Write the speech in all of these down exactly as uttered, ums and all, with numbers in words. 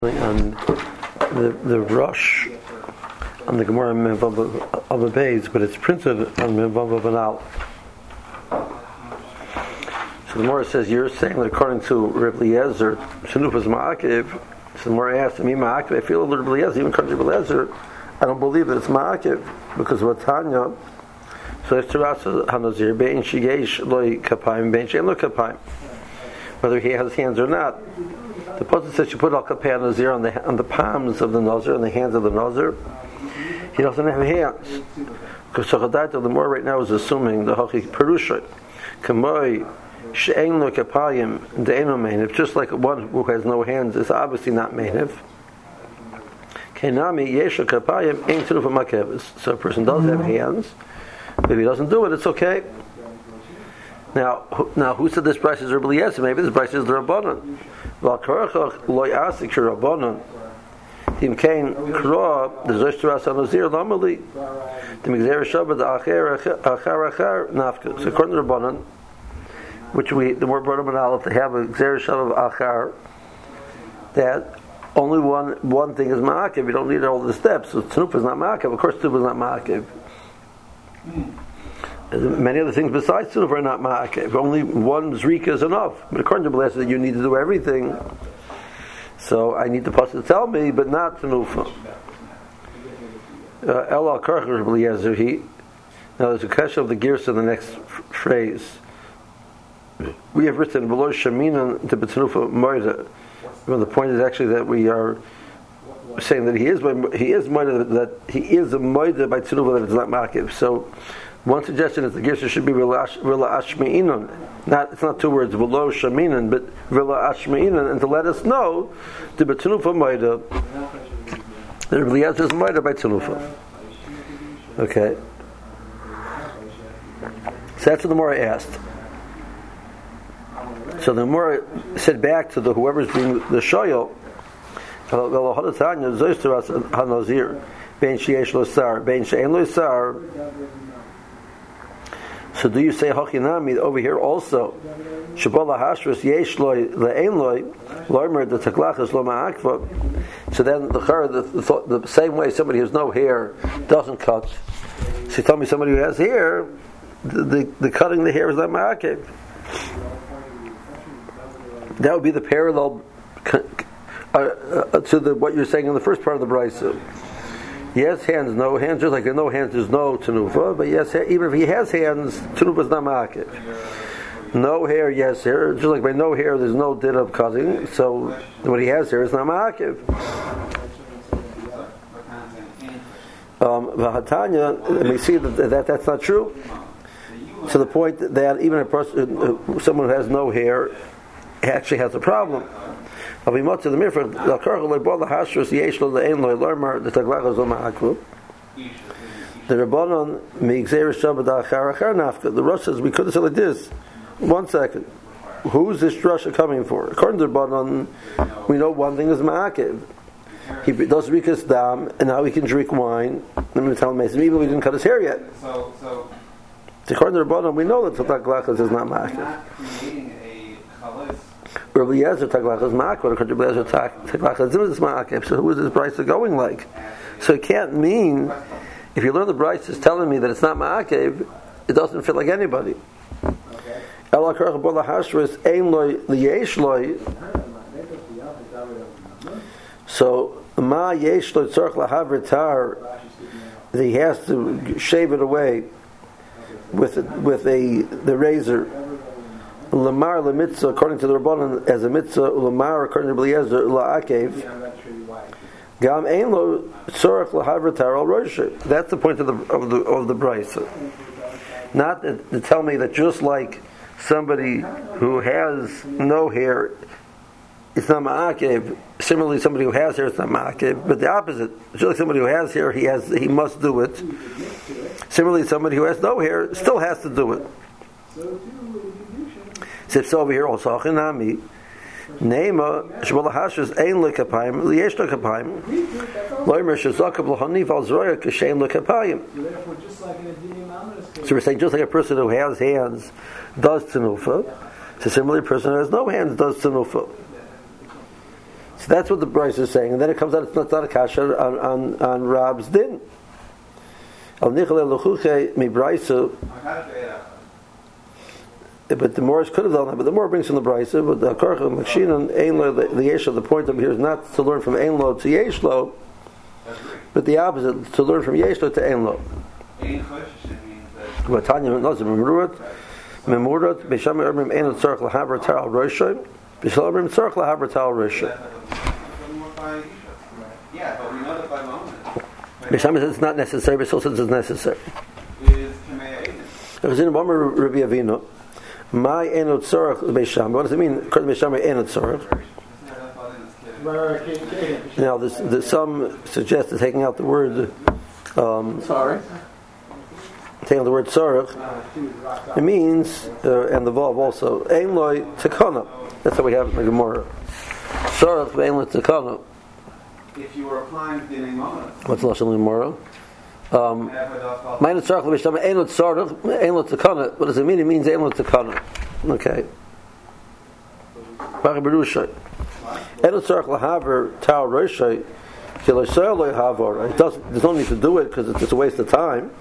on the the rush on the Gemara of a base, but it's printed on Mevav of an Al. So the Gemara says, you're saying that according to Reb Eliezer, Shanuf is Ma'akiv. So the Gemara asked me, Ma'akiv, I feel a little Reb Eliezer, even according to Reb Eliezer, I don't believe that it's Ma'akiv, because of Tanya. So it's Terasa Hanazir, Bein Shigesh Loi Kapayim, Bein Shein Lo Kapayim. Whether he has hands or not. The Pasuk says you put al kapei nazir on the on the palms of the nazir, on the hands of the nazir. He doesn't have hands. Because Shachadaita, the more right now is assuming the Hachi Perusha. Kamoi she'ein lo kapayim de'eno meiniv. Just like one who has no hands is obviously not meiniv. Kenami yesha kapayim ein tenufa makevis. So a person does have hands. If he doesn't do it, it's okay. Now, now, who said this price is Reb Eliezer? Maybe this price is the Rabbanon. V'al loy asik Rabbanon. Him kain kro the zoshturas anozir lamali. The migzer shabbat acher achar achar nafka. So according to Rabbanon, which we the more brought up aleph, they have a migzer shabbat achar. That only one one thing is ma'akev. You don't need all the steps. So tenufa is not ma'akev. Of course, tenufa is not ma'akev. Many other things besides Tenufa are not ma'akev. Only one zrika is enough. But according to Blessed, that you need to do everything. So I need the pasuk to tell me, but not Tenufa. El al karch Reb Eliezer. He now there's a question of the gears of the next f- phrase. We have written below shaminan to Tenufa moida. Well, the point is actually that we are saying that he is he is moida, that he is a moida by Tenufa, that it's not ma'akev. So. One suggestion is the Gersa should be Vila Ashmeinon. Not it's not two words, Vilo Shaminan, but Vila Ashmeinon, and to let us know the Betunufa Maida. The Reb Eliezer is Maida by Tenufa. Okay. So that's what the Mora asked. So the Mora said back to the whoever's being the Shoyal, Hanazir, Ben Sheyesh Lo Sar, Ben She'en Lo Sar. So do you say Hachinami over here also? Shabala Hashras Yesh Loi Le'en Loi Loimer the Taklachas Lo Ma'akva. So then the, the, the the same way somebody who has no hair doesn't cut. So you tell me somebody who has hair, the the, the cutting the hair is not Ma'akev. That would be the parallel uh, uh, to the what you're saying in the first part of the Brisa. Yes, hands, no hands. Just like no hands, there's no tenufa. But yes, even if he has hands, tenufa is not ma'akev. No hair, yes hair. Just like by no hair, there's no din of cutting. So when he has hair, it's not ma'akev. Um, V'hatanya, and we see that, that that's not true. To the point that even a person, someone who has no hair, actually has a problem. The Rabbanon Migzer Shabbat Achar Achar Nafka. The Rosh says we could have said like this. One second. Who's this Rosh coming for? According to the Rabbanon, we know one thing is Ma'akev. He does Rikas Dam, and now he can drink wine. Let me tell him, even we didn't cut his hair yet. So, so according to the Rabbanon, we know that Taklachas is not Ma'akev. Reb Eliezer taklachas ma'akev, according to Reb Eliezer taklachas is ma'akev. So who is this Brisa going like? So it can't mean, if you learn the Brisa is telling me that it's not ma'akev, it doesn't fit like anybody. El akarach b'la hashris ein loy liyesh loy. So ma yesh loy tzarich lahaver tar, he has to shave it away with a, with a the razor. Lamar la mitzvah, according to the Rabbanon, as a mitzvah. Lamar, according to Eliezer, la akev. Gam ein lo tzorach lahavratar al rosh. That's the point of the of the of the Brisa. Not that, to tell me that just like somebody who has no hair, it's not ma'akev. Similarly, somebody who has hair, it's not ma'akev. But the opposite, just like somebody who has hair, he has he must do it. Similarly, somebody who has no hair still has to do it. It's over here also. Hachinami, Neima Shbala Hashas Ein Lekapayim Liesh Lekapayim Loimer Shazakav Lahaniv Al Zroya Kashem Lekapayim. So we're saying just like a person who has hands does tenufa, so similarly a person who has no hands does tenufa. So that's what the Bryce is saying, and then it comes out it's not, not a kasha on on, on Rab's din. Al nichal eluchuche mi Brysa. But the Morris could have done that, but the Morris brings from the Brysa. But the Korcha Makshinan Ein Lo, the Yeshlo. The point of here is not to learn from Ein Lo to Yeshlo, but the opposite, to learn from Yeshlo to Ein Lo. But Tanya knows Memurat, Memurat, Bisham Ermim Ein Tzarich Lahaber Tal Roshay, Bisham Ermim Tzarich Lahaber Tal Roshay. Yeah, but we know that by moment. Bisham says it's not necessary, but still says it's necessary. Is Kamei It was in a moment Rabbi Avinu. My enot tzorach beisham. What does it mean? According to Beisham, enot tzorach. Now, this, this, some suggest that taking out the word. Um, Sorry. Taking out the word tzorach, it means, uh, and the vav also, ein loy tekana. That's how we have it in the Gemara. Tzorach ve'ein loy tekana. If you were applying the name moment. What's lashon Gemara? Um, what does it mean? It means Ein Lo Tekana. Okay. It doesn't. There's no need to do it because it's just a waste of time.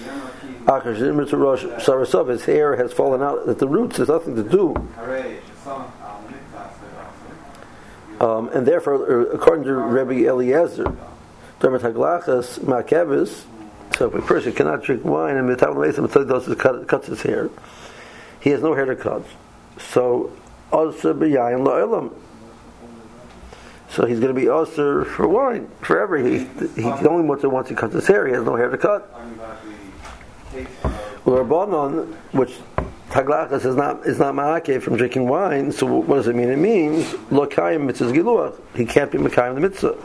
His hair has fallen out at the roots. There's nothing to do. Um, and therefore, according to Rabbi Eliezer, Dermat Haglachas Makevis. So if a person cannot drink wine and Metav cuts his hair, he has no hair to cut. So also b'yayin la'olam. So he's going to be also for wine forever. He he only wants it once he cuts his hair. He has no hair to cut. Rabbanon, which Taglachas is not is not ma'akeh from drinking wine. So what does it mean? It means lo kayim mitzvahs giluach. He can't be mekayim the mitzvah.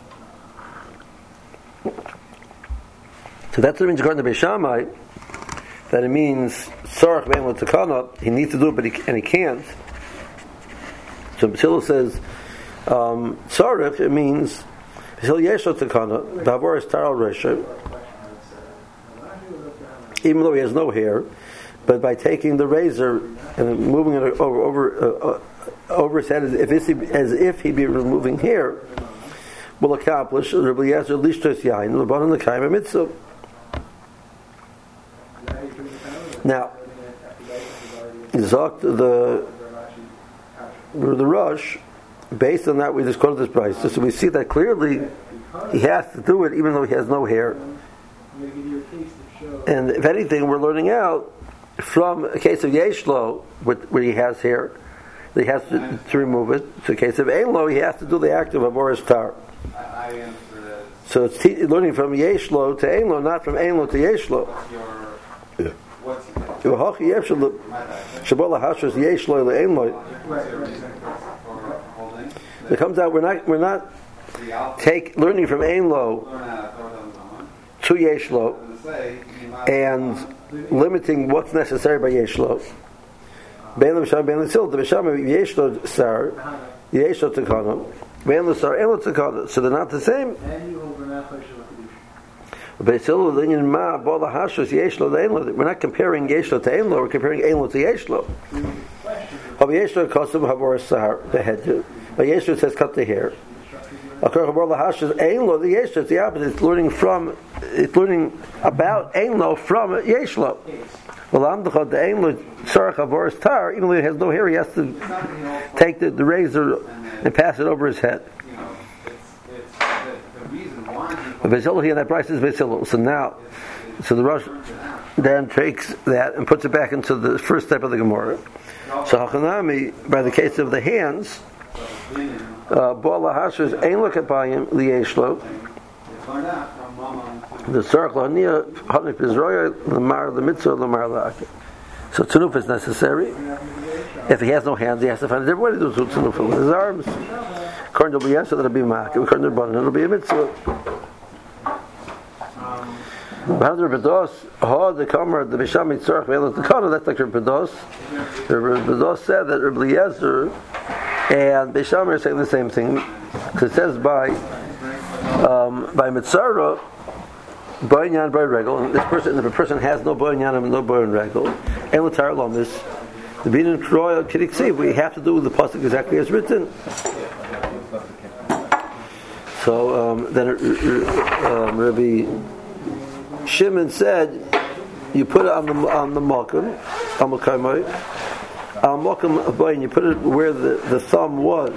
So that's what it means according to Beis Shammai, that it means tzarach ve'ein lo tekana. He needs to do it, but he and he can't. So Basil says um, tzarach. It means Basil yesh lo tekana. B'havor is taral resha. Even though he has no hair, but by taking the razor and moving it over over uh, over his head as if as if he'd be removing hair, will accomplish Rabbi Eliezer lishtos yain l'banon l'kayim mitzvah. Now, Zok the the Rush, based on that we just quoted this price. So we see that clearly he has to do it even though he has no hair. And if anything, we're learning out from a case of Yeshlo, where he has hair, he has to, to remove it. So in the case of Ein Lo, he has to do the act of Avoras Tar. So it's te- learning from Yeshlo to Ein Lo, not from Ein Lo to Yeshlo. Yeah. It comes out we're not we're not take learning from Ein Lo to Yeshlo and limiting what's necessary by Yeshlo. Bein l'misham bein l'tzil the misham Yeshlo sar Yeshlo tekana bein l'sar Ein Lo tekana. So they're not the same. We're not comparing Yeshlo to Ein Lo, we're comparing Ein Lo to Yeshlo. But Yeshlo says cut the hair. Ein Lo, the Yeshlo, it's the opposite. It's learning from, it's learning about Ein Lo from Yeshlo. Even though he has no hair, he has to take the, the razor and pass it over his head. But Basil here, that price is Basil. So now, so the Rosh then takes that and puts it back into the first step of the Gemara. So Hachanami, by the case of the hands, Bo'ala Hashers Ein Lo Kapayim Liyeshlo. The Tzarach Lahania Hanif Bizroya Lamar the Mitzvah Lamar La'akeh. So Tzunuf is necessary. If he has no hands, he has to find a different way to do Tzunuf with his arms. According to B'yasa, that'll be Ma'akeh. According to Rabbanan, it'll be a Mitzvah. That's like Rabbi Bedos. Rabbi Bedos said that Rabbi Eliezer and Beis Shammai are saying the same thing. Because it says by um, by Mitzara, Boinyan by Regel, and this person, if a person has no Boinyan and no Boin Regel, and L'tar Lomis, the Binin Kroya Kidiksi, we have to do the pasuk exactly as written. So um, then um, Rabbi Shimon said, you put it on the on the makom, on the kaimai, on makom, and you put it where the, the thumb was.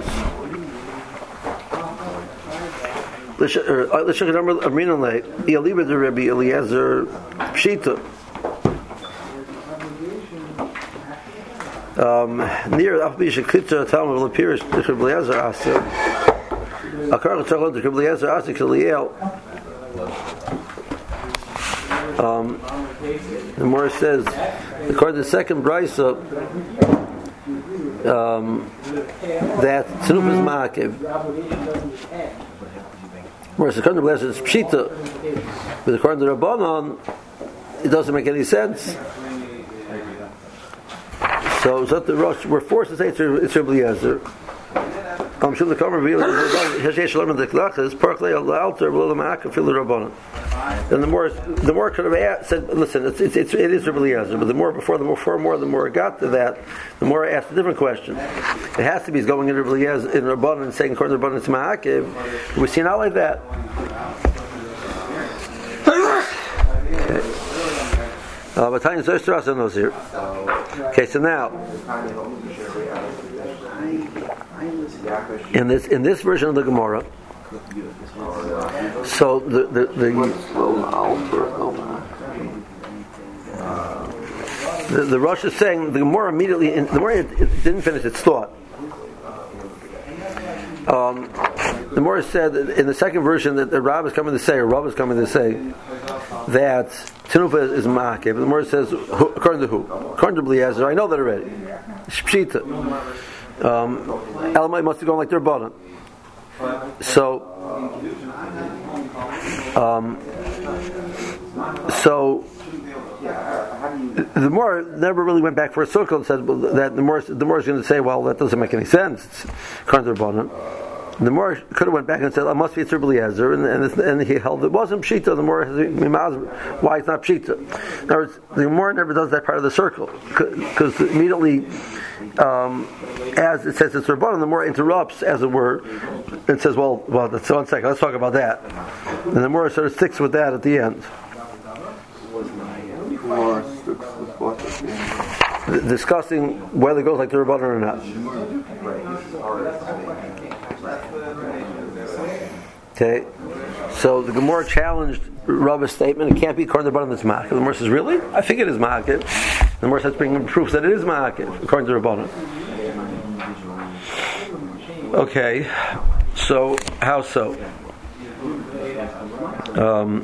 Let's check the number of Rinalei. Yaliba the Rabbi Eliezer Pshita. Um, near Afbisha Klitza Talmud Lapirish the Eliezer Asa. Akar Talmud the Eliezer Asa Kiliel. Um, the more says, according to the second brisa, um, that Tzanuf is Ma'akev. Whereas according to Eliezer it's Pshita, but according to Rabbanon, it doesn't make any sense. So, so the Rosh, we're forced to say it's it's Rabbi Eliezer. I'm sure the cover reveals Hashem Shalom the Klachas Parklei Alter below the Ma'akev Fil Rabbanon. And the more the more could have asked, said, listen, it's, it's, it's, it is Rabbi Eliezer, but the more before the more before more the more it got to that, the more I asked a different question. It has to be he's going in Rabbi Eliezer in Rabbanon and saying according to Rabbanon it's Ma'akev. We see not like that. Okay. Uh, but Tanya Zoyster knows here. Okay, so now in this in this version of the Gemara, so the the the, the, the Rosh is saying the Gemara immediately in, the Gemara it, it didn't finish its thought. Um, the Gemara said in the second version that the Rav is coming to say, or Rav is coming to say that Tenufa is, is Ma'akev. The Gemara says who, according to who? According to Eliezer. I know that already. Shpshita. Um, Elamai must have gone like their bottom. So, um, so the more never really went back for a circle and said well, that the more the more is going to say, well, that doesn't make any sense. It's according to their bottom. The more could have went back and said, "I oh, must be Rabbi Eliezer," and, and, and he held it wasn't Pshita. The more why it's not Pshita. In other words, the more never does that part of the circle because immediately, um, as it says it's Rabbanon, the more it interrupts, as it were, and says, "Well, well, that's one second. Let's talk about that." And the more it sort of sticks with that at the end. Discussing whether it goes like the Rabbanon or not. Okay, so the Gemara challenged Rabba's statement. It can't be according to the Rabbanon that's Ma'akev. The Gemara says, really? I think it is Ma'akev. The Gemara says, bringing proof that it is Ma'akev according to the Rabbanon. Okay, so how so? Um,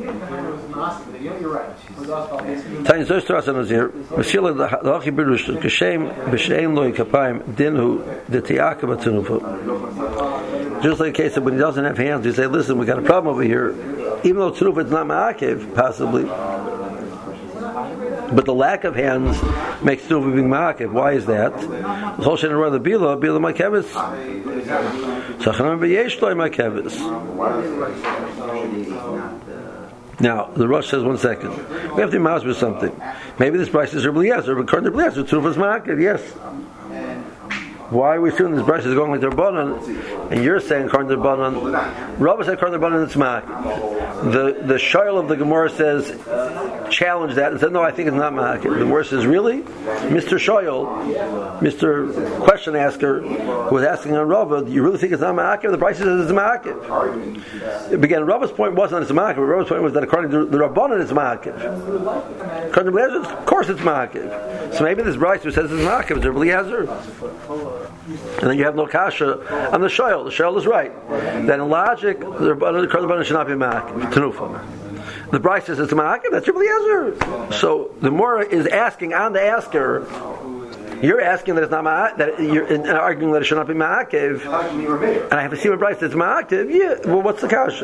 Tanya Zoyster Nazir, Vasila the Hachi Berush, Kashem B'Shein Loi Kapayim Dinhu the Tiakaba Tenufa. Just like the case of when he doesn't have hands, you say, listen, we got a problem over here. Even though Tenufa is not Ma'akev, possibly, but the lack of hands makes Tenufa being Ma'akev. Why is that? The whole Shen Roi the Bila, Bila Ma'akevis. Sachanam B'Yesh Loi Ma'akevis. Now, the Rosh says, one second. We have to mouse with something. Maybe this price is Rabbi Eliezer, but according to Rabbi Eliezer, Tenufa is Ma'akev, yes. Why are we assuming this price is going like the Rabbanon, and you're saying according to the Rabbanon? Rabbi said according to the Rabbanon it's Ma'akev. The the Shoyl of the Gemara says, challenge that, and said, no, I think it's not Ma'akev. The Gemara says, really? Mister Shoyl, Mister Question Asker, who was asking on Rabbi, do you really think it's not Ma'akev? The price says it's Ma'akev. Again, Rabbi's point wasn't it's Ma'akev, Rabbi's point was that according to the Rabbanon it's Ma'akev. According to Rabbi Eliezer, of course it's Ma'akev. So maybe this price who says it's Ma'akev is Rabbi Eliezer. And then you have no kasha on the shoyl. The shoyl is right. Then in logic, the Rabbanon should not be Ma'akev. Tenufa. The Bryce says it's Ma'akev. That's Rabbi Eliezer. So the Mora is asking on the asker. You're asking that it's not Ma'akev. That you're arguing that it should not be Ma'akev. And I have to see what Bryce says Ma'akev. Yeah. Well, what's the kasha?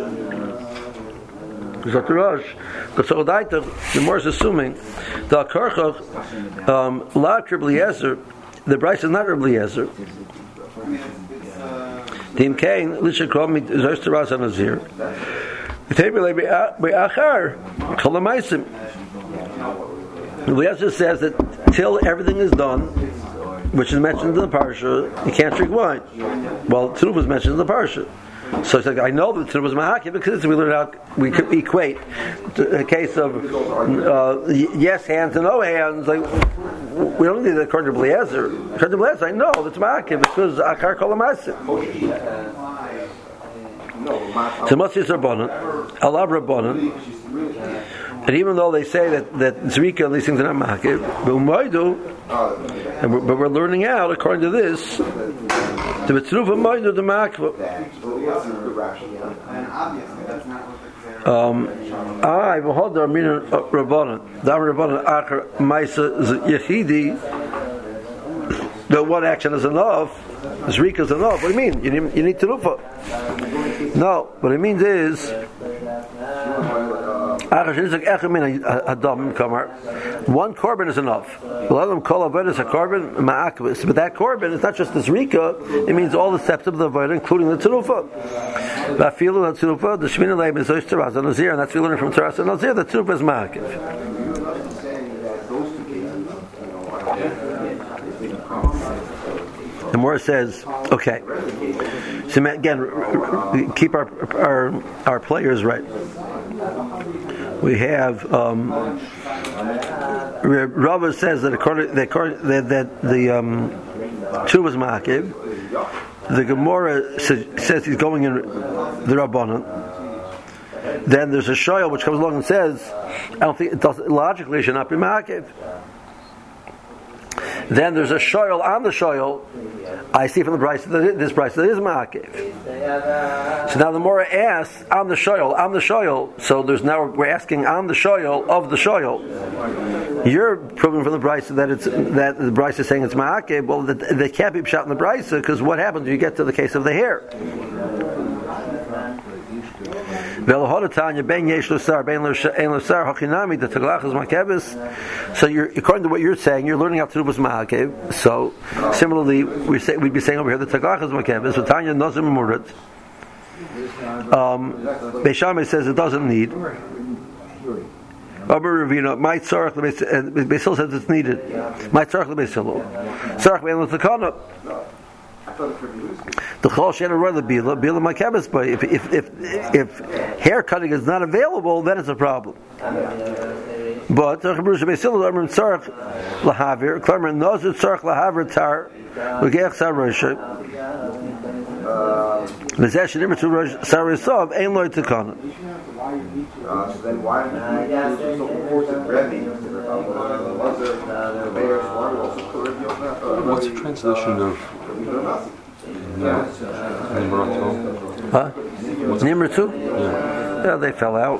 So the Mora is assuming the Karchach um, La Rabbi Eliezer. The Bryce is not Rabbi Eliezer. Tim Kain, Lisha called me Zoyster Ras Nazir. The table lay be'achar kolamaisim. Rabbi Eliezer says that till everything is done, which is mentioned in the parsha, you can't drink wine. Well, Tenufa was mentioned in the parsha. So it's like, I know that it was Mahaki because we learned out, we could equate a case of uh, yes hands and no hands. Like, we don't need that according to Bliezer. According to Bliezer, I know that's Mahaki because Akar Kol HaMaaseh. So Moshe Rabbanan, Alav Rabbanan, and even though they say that that Zrika and these things are not Mahaki, and we're, but we're learning out according to this. The Mitzruva Moidu the Makva. Um, I behold the Armin Rabbanan, the Rabbanan Acher Maisa Yechidi. The one action is enough. Zrika is enough. What do you mean? You need, you need Terufa. No, what it means is one korban is enough. Is a korban, but that korban is not just the Zrika, it means all the steps of the avodah, including the Terufa. The Terufa, the Shemina Leib is Oishtaraz and Nazir, and that's we learn from Taras and Nazir, the Terufa is Ma'akiv. The Morah says, okay. So again, keep our our our players right. We have um, Rava says that according that, that, that the um, two was Ma'akiv. The Gemara says he's going in the Rabbanan. Then there's a shoyal which comes along and says, I don't think it does logically it should not be Ma'akiv. Then there's a shoyal on the shoyal. I see from the price that this price that is ma'akiv. So now the Mora asks on the shoyal, on the shoyal. So there's now we're asking on the shoyal of the shoyal. You're proving from the price that it's that the price is saying it's ma'akiv. Well, they can't be shot in the price because what happens when you get to the case of the hair? So you're according to what you're saying, you're learning how to do was ma'akev. So similarly, we say we'd be saying over here the taglach is ma'akev. So Tanya Nazim Murat. Um, Beishamai says it doesn't need. Abba Ravina, my tzarach and Beisil says it's needed. My tzarach leBeisil. Tzarach be'en l'takana. The chol she'en roy lebila bila ma'kebes by if if if if hair cutting is not available, then it's a problem. But tzarach beisil amrim tzarach lahavir klamer nozu tzarach lahavir tar l'geich sar roisha l'zeh she'nimmer to rosh sar risov ein loy tekana. Then why what's the translation of Nimrato? Huh? Nimrato? Yeah. Yeah, they fell out.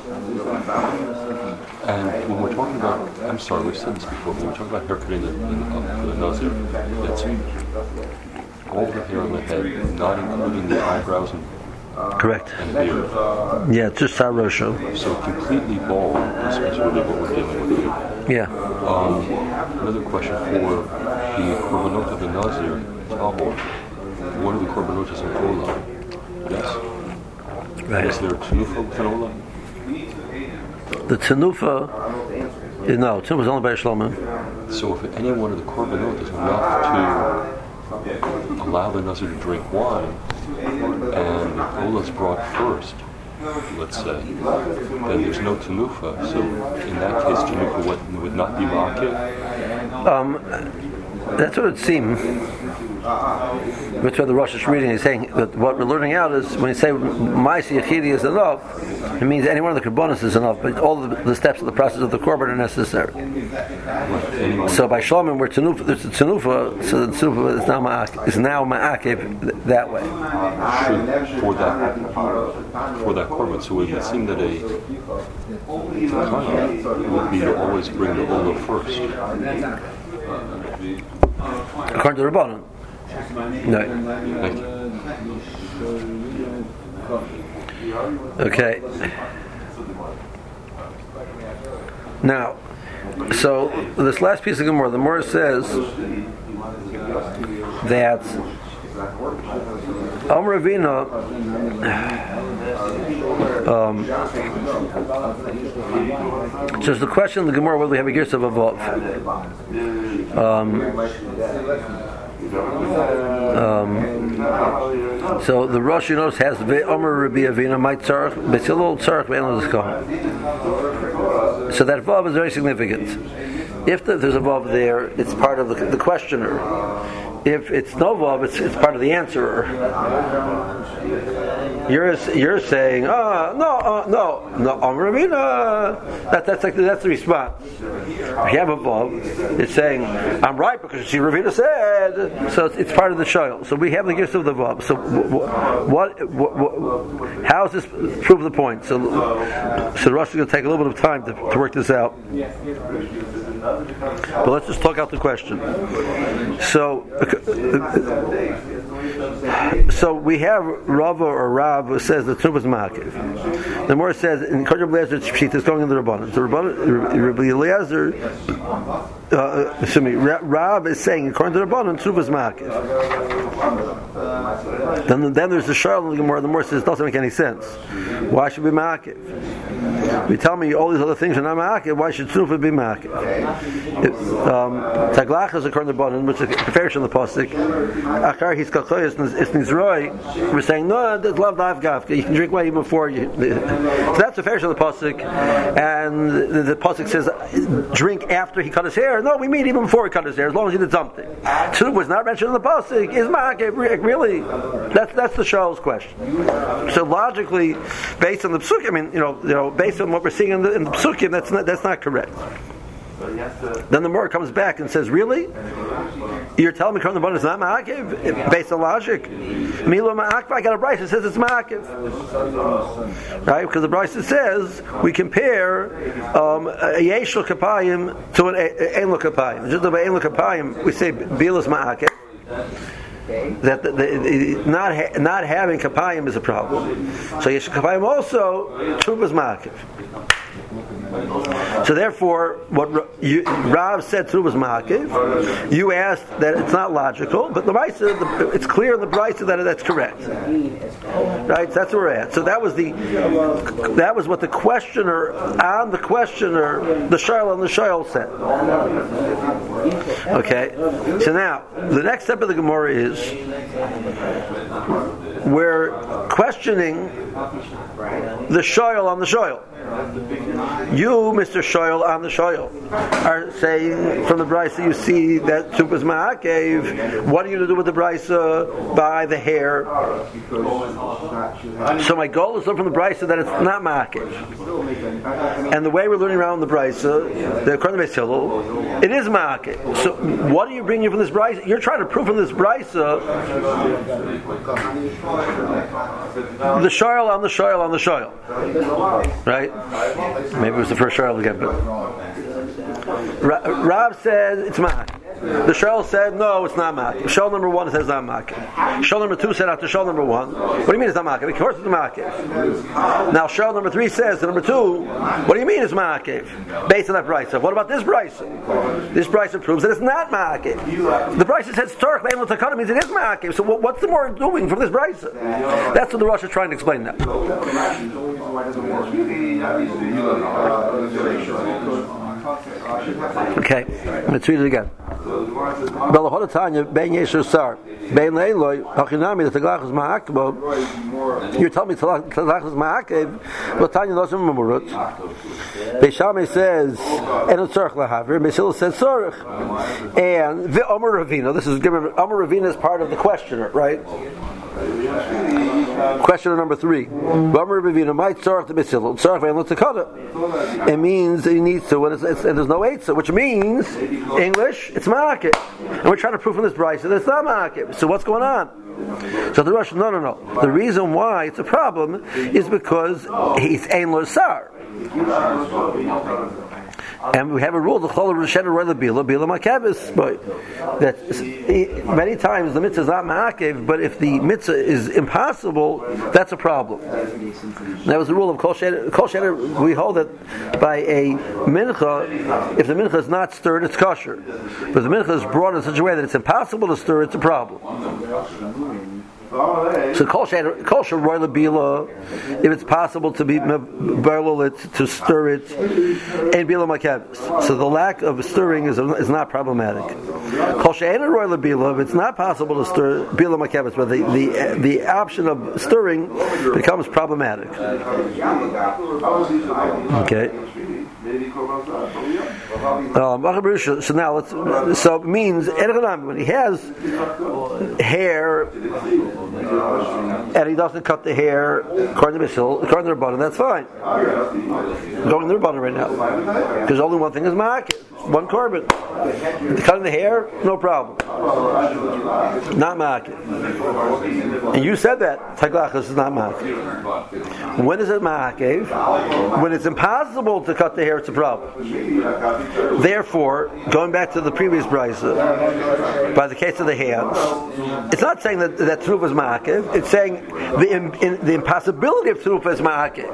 And when we're talking about, I'm sorry, we've said this before, when we're talking about haircutting the, the, the Nazir, it's all the hair on the head, not including the eyebrows and correct. And beard. Yeah, just Sarosho. So completely bald is really what we're dealing with here. Yeah. Um, another question for the korbanot of the Nazir, Tahor. What are the korbanot of Ola? Yes. Right. Is there a tenufa with an Ola? The tenufa, no, tenufa is only by Shlomo. So if any one of the korbanot is enough to allow the Nazir to drink wine, and the Ola is brought first, let's say, then there's no tenufa. So in that case, tenufa would, would not be ma'akev? Um, that's what it seems. Which the Rosh is reading is saying that what we're learning out is when you say Ma'aseh Yechidi is enough, it means any one of the korbanos is enough, but all the, the steps of the process of the korban are necessary. Right. So by Shlomim, where tenufa, there's a tenufa, so the tenufa is now ma'akev, is now ma'akev that way. For that, for that korban, so it would seem that a takana would be to always bring the ola first. According to the Rabbanon. No. Okay. Now, so this last piece of Gemara, the Gemara says that Amar Ravina, um, just the question of the Gemara whether we have a Gersa of Avav. Um, Um, so the Rosh Hashanah has Ve'omer Rabbi Avina might tzarech B'tzilul tzarech Ve'en l'zkon. So that vav is very significant. If the, there's a vav there, it's part of the, the questioner. If it's no vav, it's, it's part of the answerer. You're you're saying, oh no, uh, no, no, Amar Ravina. That that's like that's the response. If you have a vav, it's saying, I'm right because you see Ravina said. So it's, it's part of the shoyl. So we have the gifts of the vav. So what, what, what, how does this prove the point? So so the Rosh is going to take a little bit of time to, to work this out. But let's just talk out the question. So, so we have Rava or Rav who says that Tzuba is Ma'akiv. The more says in Kodra B'lezer Shita is going in the Rabbanan. The Rabbanan, Rabbi Eliezer, uh, excuse me, Rav is saying according to the Rabbanan, Tzuba is Ma'akiv. Then, then there's the Shar in the Gemara. The more says it doesn't make any sense. Why should we be Ma'akiv? You tell me all these other things are not Ma'akiv. Why should Tzuba be Ma'akiv? Taglach is according to the Rabbanan, which is fair in the pasuk. Achar his kachoyes is nizroi. We're saying no, there's love life gafka. You can drink wine even before you. So that's a fair in the pasuk, and the, the pasuk says drink after he cut his hair. No, we mean even before he cut his hair, as long as he did something. Two was not mentioned in the pasuk. Is ma'akev really? That's that's the show's question. So logically, based on the psukim, I mean, you know, you know, based on what we're seeing in the, in the psukim, that's not that's not correct. Then the Gemara comes back and says, really? You're telling me the is not ma'akiv? Based on logic? Milo ma'akva, I got a Bryce that says it's ma'akiv. Right? Because the Bryce says, we compare um, a yeshul kapayim to an ein lo kapayim. Just about ein lo kapayim, we say bilas ma'akiv. That the, the, the, not ha- not having kapayim is a problem. So yeshul kapayim also, Tzuba is ma'akiv. So therefore, what you, Rav said through was ma'akiv. You asked that it's not logical, but the Brisa, it's clear in the Brisa that that's correct. Right? So that's where we're at. So that was the that was what the questioner on the questioner, the shayl on the shayl said. Okay. So now the next step of the Gemara is we're questioning the shayl on the shayl. You, Mister Shoyl, on the Shoyl, are saying from the Brisa you see that Tzuba is ma'akev. What are you going to do with the Brisa by the hair? So my goal is to learn from the Brisa that it's not ma'akev. And the way we're learning around the Brisa, the according to Beis Hillel, it is ma'akev. So what are you bringing from this Brisa? You're trying to prove from this Brisa the Shoyl on the Shoyl on the Shoyl. Right? Maybe it was the first shayl again, but Rav says it's ma'ak. The shayl said no, it's not ma'ak. Shayl number one says not ma'ak. Shayl number two said after shayl number one, what do you mean it's not ma'ak? Of course it's ma'ak. Now shayl number three says to number two, what do you mean it's ma'ak? Based on that brisa. What about this brisa? This brisa proves that it's not ma'ak. The brisa says torch ve'en lo takana means it is ma'ak. So what's the more doing from this brisa? That's what the Rosh is trying to explain now. Okay, let's read it again. You're telling me Talach is Ma'akev, but Tanya doesn't remember it. Beishame says, and it's Tzorch Lahaver, Beis Hillel says Tzorch. And the Amar Ravina, this is given, Amar Ravina is part of the questioner, right? Questioner number three. It means that he needs to, and, it's, it's, and there's no eitzah, which means, English, it's ma'akev. And we're trying to prove from this brisa that it's not ma'akev. So what's going on? So the Rosh, no, no, no. The reason why it's a problem is because he's ein lo sar. And we have a rule, the chol r'shen roila bila bila ma'akevis, but that many times the mitzvah is not ma'akev, but if the mitzvah is impossible, that's a problem. That was the rule of kol sheder. Kol sheder, we hold that by a mincha, if the mincha is not stirred, it's kosher. But if the mincha is brought in such a way that it's impossible to stir, it's a problem. So kol shel roy lebila, if it's possible to be berlul it, to stir it, and bila makabis. So the lack of stirring is is not problematic. Kol she'ein roy lebila, if it's not possible to stir bila makabis, but the, the the option of stirring becomes problematic. Okay. Um, so now let's. So it means when he has hair and he doesn't cut the hair according to Mishal, according to the button, that's fine. Going to the button right now because only one thing is market, one korban. Cutting the hair, no problem. Not market. And you said that taglachas is not market. When is it market? When it's impossible to cut the hair, it's a problem. Therefore, going back to the previous brisa, by the case of the hands, it's not saying that that tenufa is ma'akev. It's saying the in, in, the impossibility of tenufa is ma'akev.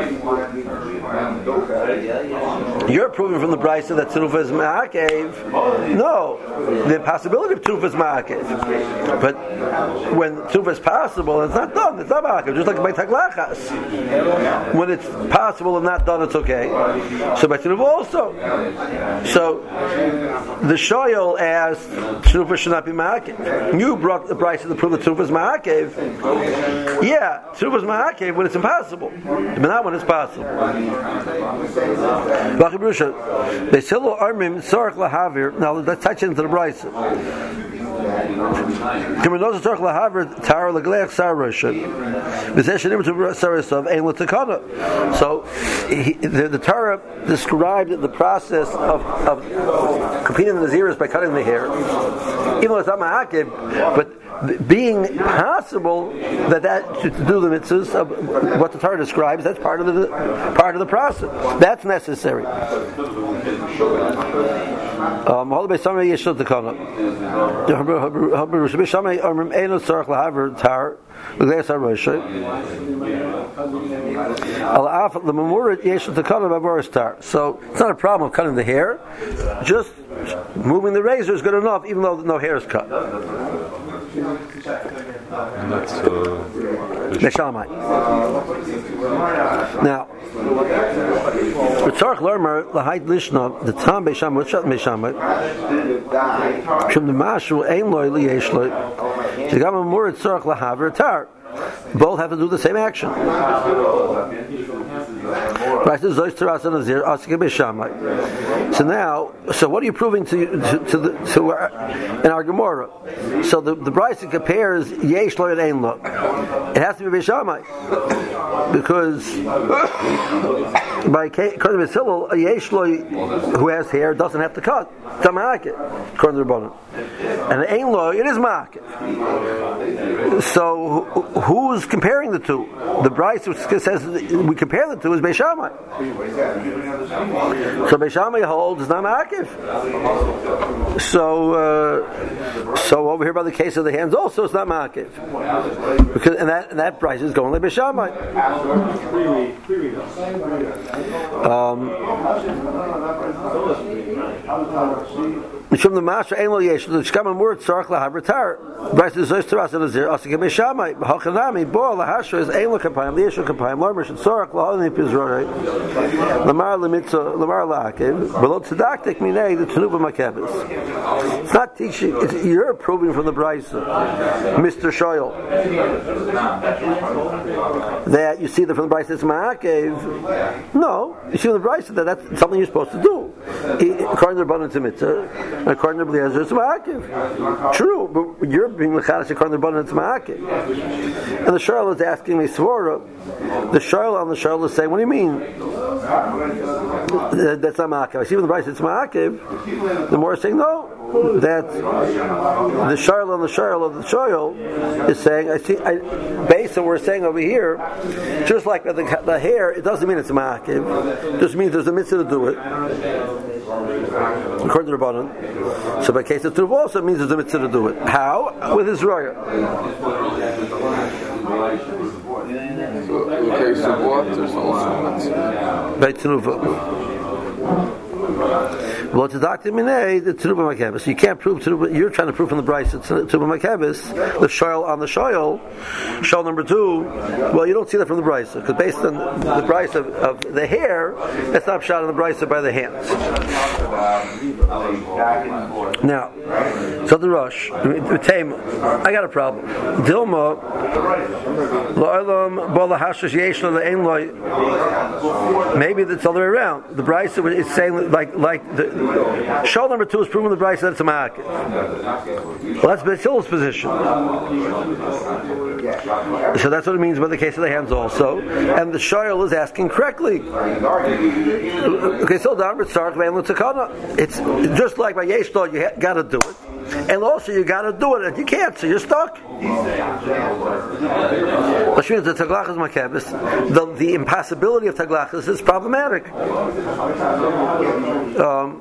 You're proving from the brisa that tenufa is ma'akev. No, the impossibility of tenufa is ma'akev. But when tenufa is possible, it's not done. It's not ma'akev. Just like by taglachas, when it's possible and not done, it's okay. So by tenufa also. So the shoyel asked, tenufa should not be ma'akev. You brought the price to prove that tenufa is ma'akev. Yeah, tenufa is ma'akev when it's impossible, but not when it's possible. Now let's touch into the price. So he, the, the Torah described the process of, of completing the naziris by cutting the hair, even though it's not ma'akev, but being possible that that to do the mitzvahs of what the Torah describes, that's part of the part of the process. That's necessary. Um, so it's not a problem of cutting the hair, just moving the razor is good enough, even though no hair is cut. And that's uh, Beishamai. Now, Tzarich Lermer Lahait Lishna the Tam Beishamai what's that Beishamai? From the Mashu Ein Loi Liyesh Loi. So Gam Amur Tzarich Lahaver Tar. Both have to do the same action. So now, so what are you proving to to, to, the, to uh, in our Gemara? So the the Brisa compares Yesh Lo and Ein Lo. It has to be Beishamai because by according to Hillel, a Yesh Lo who has hair doesn't have to cut. It's a ma'akev according to the Rabbanan, and an Ein Lo it is ma'akev. So who's comparing the two? The Brisa says we compare the two is Beishamai. So Beishamai holds it's not ma'akev. So uh, so over here by the case of the hands also it's not ma'akev because and that and that Brisa is going like Beishamai. Um, from the master Ein Lo Yesh the Shkam word Tzarich Lahaver Tar. Brisa is Zois Teras and Azir Asik Beishamai. Hachanami Bo Lahashra is Ein Lo Kapayim Liyesh Kapayim Lormer Shel Tzarich Lahani Pizrorei Lamar Lemitza Lamar Laakev Below Tzedaktik Minei the Tenufa Makabis. It's not teaching. It's, you're proving from the Brisa, Mister Shoyel, that you see that from the Brisa it's ma'akev. No, you see from the Brisa that that's something you're supposed to do. According to the Rabbanan Mitzvah, according to Eliezer, it's ma'akev. True, but you're being lechadash according to the Rabbanan it's ma'akev. And the Shoyel is asking me svora. The Shoyel on the Shoyel is saying, what do you mean? That's not ma'akev. I see from the Brisa it's ma'akev. The more is saying no. That the Shoyel on the Shoyel of the Shoyel is saying, I see, I, based on what we're saying over here, just like the, the hair, it doesn't mean it's ma'akev. It just means there's a mitzvah to do it. According to Rabbanan. So by case of Tuv also it means there's a mitzvah to do it. How? With his roya. Okay, so what? There's also a mitzvah. By Tenuva. Well, to Doctor Minay, the Teruba Makebis. So you can't prove Teruba. You're trying to prove from the Bryce it's Teruba Makebis, the shoyl on the shoyl. Show number two. Well, you don't see that from the Bryce because based on the Bryce of, of the hair, that's not shot on the Bryce by the hands. Now, so the Rosh, I got a problem. Dilma, maybe it's the other way around. The Bryce is saying like like the show number two is proving the Bryce that it's a ma'akev. Well, that's Basil's position. So that's what it means by the case of the hands also. And the shoyl is asking correctly. Okay, so down with start it's just like by Yeshlo, you got to do it. And also you got to do it, and you can't, so you're stuck. The, the impossibility of taglachas is problematic. Um,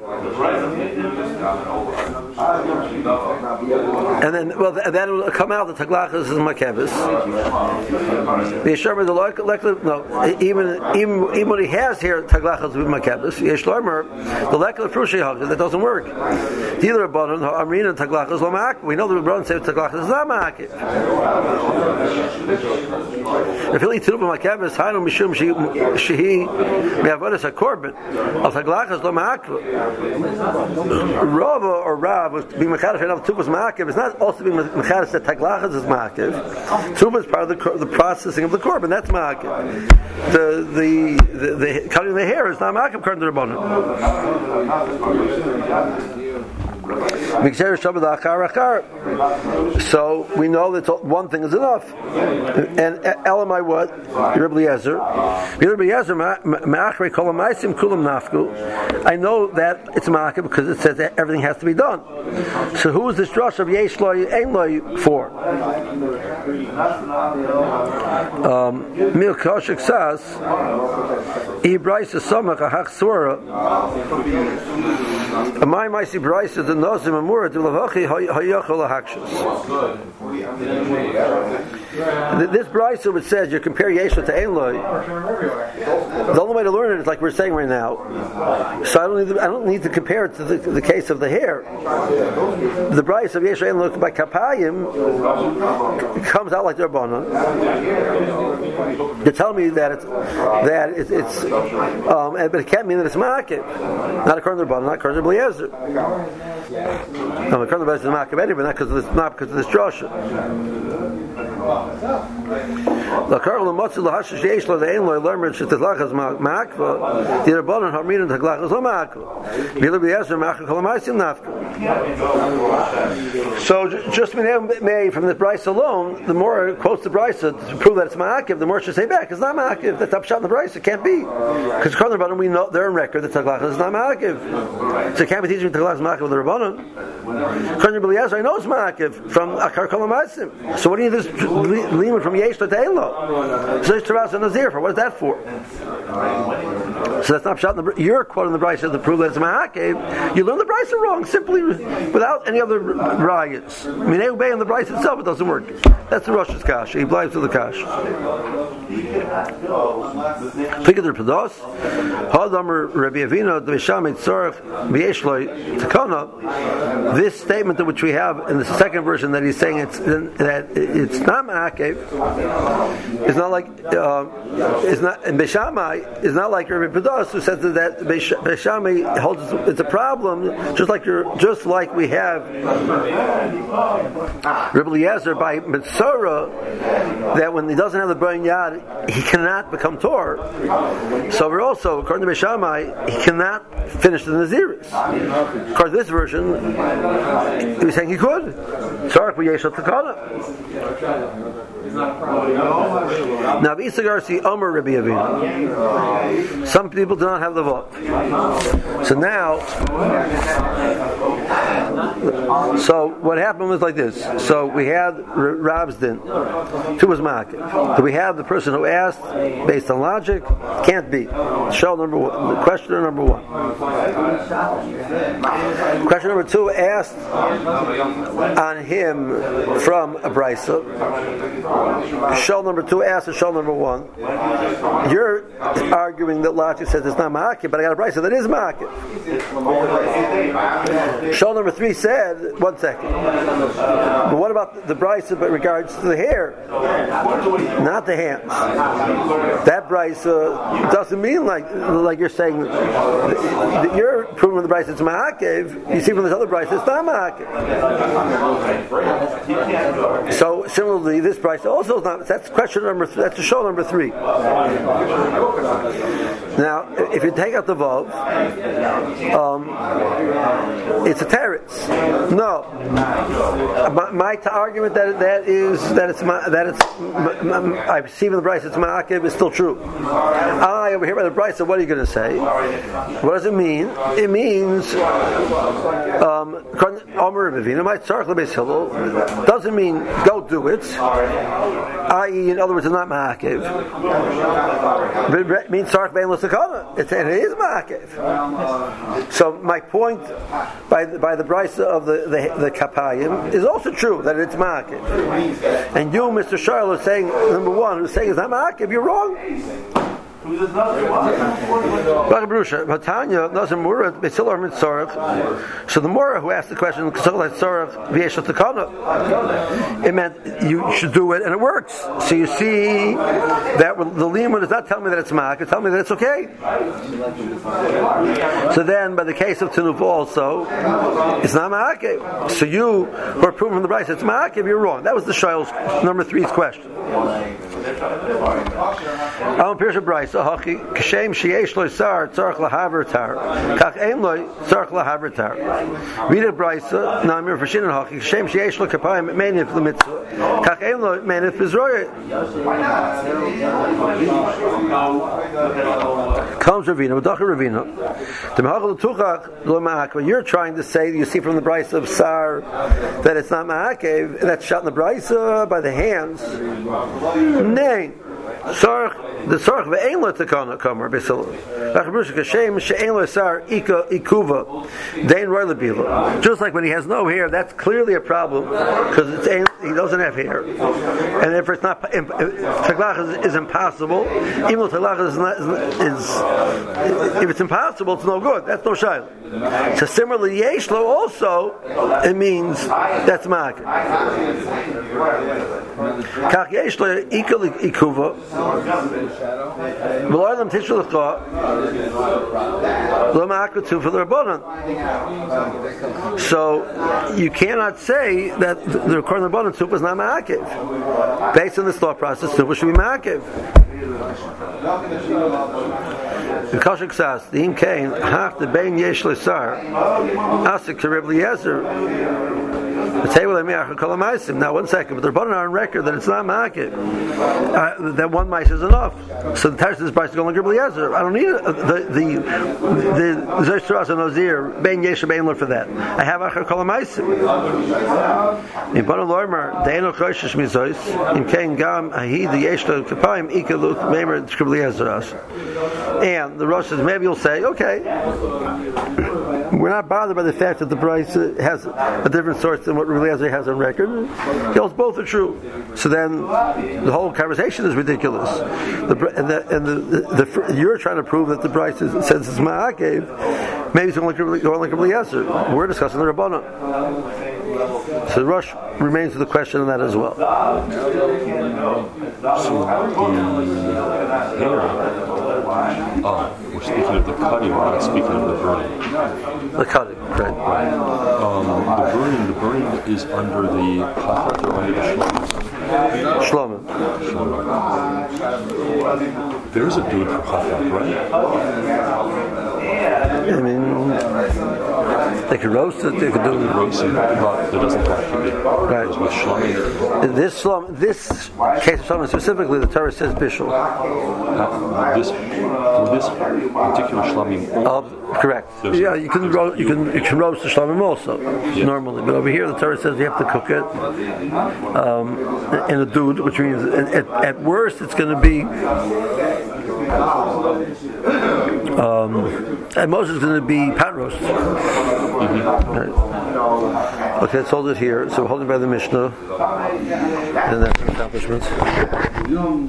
and then, well, then it will come out that taglachas is makevis. The Yeshlomer, the no, even even even what he has here, taglachas will be makevis. Yeshlomer, the lekla frushi that doesn't work. The other button, amrina taglachas lo ma'ak. We know the Rebbe says taglachas is not ma'akev. If he'll eat teruba makevis, hainu mishum shehi me'avodas hakorban al taglachas lo ma'ak. Rava or Rav was being mechadish enough tuba's ma'akev. It's not also being mechadish that taglachas is ma'akev. Tuba is part of the, the processing of the korban. That's ma'akev. The the the, the cutting the hair is not ma'akev according to the Rabbanan. So we know that one thing is enough. And Elamai what? Rebbe Eliezer. Rebbe Eliezer ma'achrei kol ha'maisim kulam nafku. I know that it's ma'akev because it says that everything has to be done. So who is this drush of yesh lo ein lo for? Mil Koshik says, Ibraisa Samach Ahach Sura. My Maisi Braisa the Nozim Amura to Lavachi Hayachol Ahakshus. This Braisa which says you compare Yeshua to Einloi, the only way to learn it is like we're saying right now. So I don't need to, I don't need to compare it to the, the case of the hair. The Braisa of Yeshua Einloi by Kapayim comes out like the Rabbanan. They tell me that it's that it, it's um, but it can't mean that it's ma'akev. Not according to the Rabbanan, not according to Eliezer. No, according to the Rabbanan, it's ma'akev anyway, not because of this, not because of this drasha. The Karl and Matzah lahashish yesh lo de'en lo learner shetetlachas ma'akva. The Rabbanan harminin tetlachas lo ma'akva. Bila b'yezer ma'akva kol ha'maisim nafka. So just may from the Brisa alone, the more it quotes the Brisa to prove that it's ma'akev, the more it should say back. It's not ma'akev. That's up shot in the Brisa. It can't be because according to the Rabbanan, we know they're on record that tetlachas is not ma'akev. So it can't be teaching tetlachas ma'akev with the Rabbanan. According to Eliezer, I know it's ma'akev from akar kol ha'maisim. So what do you do this limit from yesh to Einlo? So it's Taras and Nazir for. What is that for? So that's not shot in the. You're quoting the Brisa to prove that it's ma'akev. You learn the Brisa wrong simply without any other riots. I mean, they obey in the Brisa itself. It doesn't work. That's the Rosh's kash. He blives to the kash. Pick of the Pados. Hadamer Rabbi Avina the Vishamit Tzorach V'Yeshloi Takana. This statement which we have in the second version that he's saying it's that it's not ma'akev. It's not like uh, it's not and Beishamai is not like Rabbi Pados who says that Beishamai holds it's a problem just like you're just like we have Rebbe Eliezer by Mitzora that when he doesn't have the Bayin Yad he cannot become Tor. So we're also according to Beishamai he cannot finish the Naziris. According to this version he was saying he could. Tzarech b'yeshel takana. Now, Isagarsi Omer Rabbi Avinu. Some people do not have the vote. So now, so what happened was like this. So we had Rab's din. Two was ma'akev. So we have the person who asked based on logic. Can't be. Show number one. Questioner number one. Question number two asked on him from a brisa. Shell number two asked a shell number one. You're arguing that logic says it's not ma'akiv, but I got a brisa that is ma'akiv. Shol number three said, one second. But what about the brisa but regards to the hair, not the hands? That brisa doesn't mean like like you're saying that you're proving the brisa it's ma'akiv. You see from this other brisa it's not ma'akiv. So similarly, this brisa also is not. That's question number. Th- that's the show number three. Now, if you take out the vav, um, it's a teretz. No, my, my t- argument that that is that it's my, that it's I see from the brisa it's ma'akiv is still true. I over here by the brisa, what are you going to say? What does it mean? It means um, doesn't mean go do it. that is, in other words, it's not ma'akiv. But it means sark bein l'sakana. It is ma'akiv. So my point by the, by the brisa of the the, the kapayim is also true that it's ma'akiv. And you, Mister Charlotte, is saying number one, who's saying it's not ma'akiv, you're wrong. So the Mora who asked the question, it meant you should do it and it works. So you see that the limud is not telling me that it's mak, it's telling me that it's okay. So then, by the case of Tanuf also, it's not ma'akev. So you who are proving from the Brisa it's ma'akev, you're wrong. That was the Shail's number three's question. Alam Pirsha Brisa Hachi Kashem Sheyesh Lo Sar Tzarich Lahaver Tar Kach Ein Lo Tzarich Lahaver Tar. Read a Brisa Namir Fashinan Hachi Kashem Sheyesh Lo Kapayim Meinif L'Mitzvah Kach Ein Lo Meinif B'Zroya. Comes Ravina V'Dacha Ravina T'Mehachal L'Tuchach Lo Ma'akev. You're trying to say, you see from the Brisa of Sar that it's not Ma'akev, and that's shot in the Brisa by the hands. Nay, Sarch the Sarch ve'ein lo takana kamer b'sil. Achbrusha kashem she'ein lo sar ika ikuva dein roy lebila. Just like when he has no hair, that's clearly a problem because it's ein, he doesn't have hair, and if it's not taglach is, is impossible, even though taglach is, not, is if it's impossible, it's no good. That's no shayla. So similarly, yeshlo also it means that's mak. Kach yeshlo ika ikuva. So you cannot say that the Korban Rabbanan Supa is not ma'akev. Based on this thought process, Supa should be ma'akev. The Kashik says, the Im Kain, half the Bein Yesh Lesar, Asik to Reb Eliezer. Now, one second, but the Rabbanan are on record that it's not ma'akev. Uh, that one mice is enough. So the Tashis Bryce is going like Reb Eliezer. I don't need uh, the the the Zeshras and Ozir Ben Yesha Ben for that. I have Achar Kol Maisim. In Bana Lormar, Deino Choshesh Mizois, in Kain Gam Ahi the Yeshlo Kapayim Ikalut Meimer Reb Eliezer. And the Rosh says maybe you'll say, okay, we're not bothered by the fact that the Bryce has a different source than what Reb Eliezer has on record. Those both are true. So then the whole conversation is ridiculous. The, and the, and the, the, the, you're trying to prove that the Bryce says it's ma'akev. Maybe it's going like Reb Eliezer. We're discussing the Rabbanan. So the Rosh remains with the question on that as well. So the oh, we're speaking of the cutting, we're not speaking of the burning. The cutting, right. Um, the burning, the burning is under the Chafat or under the Shlomim? Shlomim. There's a dude for Chafat, right? I mean, they could roast it, they could do it. Roast it, but there doesn't have to be. Right. With Shlomim. This Shlom, this case of Shlomim specifically, the Torah says Bishul. Uh, this, for this particular Shlomim. Uh, correct. Yeah, you can ro- you can you can roast the Shlomim also yeah. normally, but over here the Torah says you have to cook it um, in a dud, which means at, at worst it's going to be. Um, at most it's going to be pot roast. Mm-hmm. Right. Okay, let's hold it here. So we're holding by the Mishnah, and that's an accomplishment.